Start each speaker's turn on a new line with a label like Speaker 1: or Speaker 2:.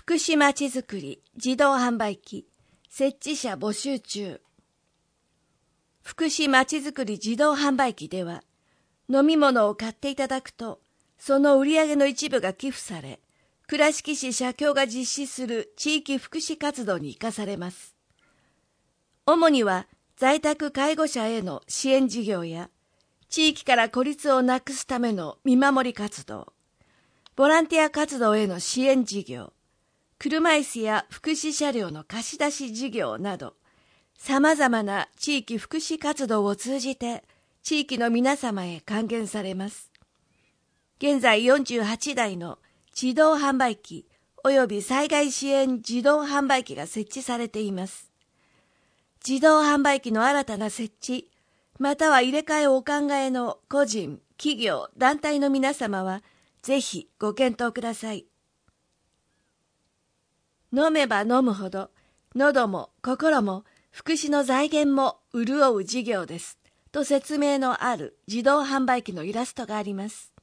Speaker 1: 福祉まちづくり自動販売機設置者募集中。福祉まちづくり自動販売機では、飲み物を買っていただくと、その売上の一部が寄付され、倉敷市社協が実施する地域福祉活動に生かされます。主には在宅介護者への支援事業や、地域から孤立をなくすための見守り活動、ボランティア活動への支援事業、車椅子や福祉車両の貸し出し事業など、様々な地域福祉活動を通じて地域の皆様へ還元されます。現在48台の自動販売機及び災害支援自動販売機が設置されています。自動販売機の新たな設置、または入れ替えをお考えの個人、企業、団体の皆様は、ぜひご検討ください。飲めば飲むほど、喉も心も福祉の財源も潤う事業です。と説明のある自動販売機のイラストがあります。